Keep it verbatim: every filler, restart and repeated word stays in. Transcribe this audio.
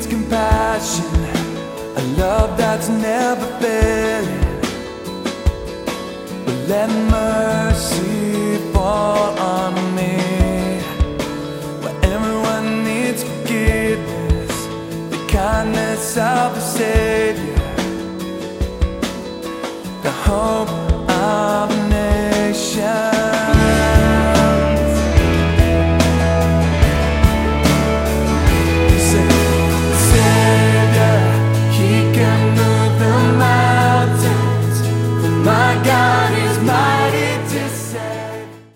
needs compassion, a love that's never failing. But let mercy fall on me, where everyone needs forgiveness, the kindness of the Savior, the hope